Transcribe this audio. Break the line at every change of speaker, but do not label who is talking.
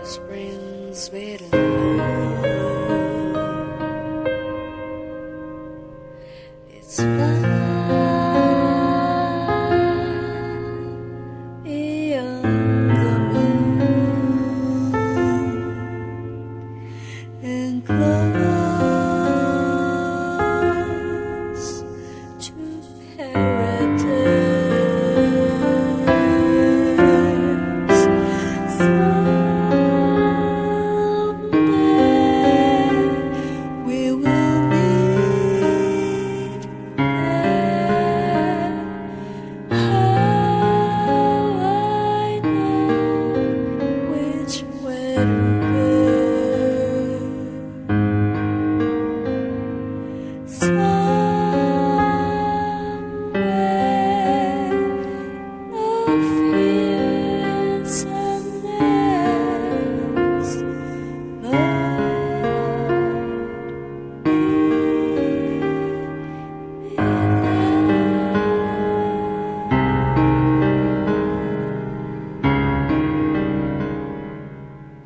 This brings me to know it's far beyond the moon and close to paradise. Someday we will meet there. How I know which way to go.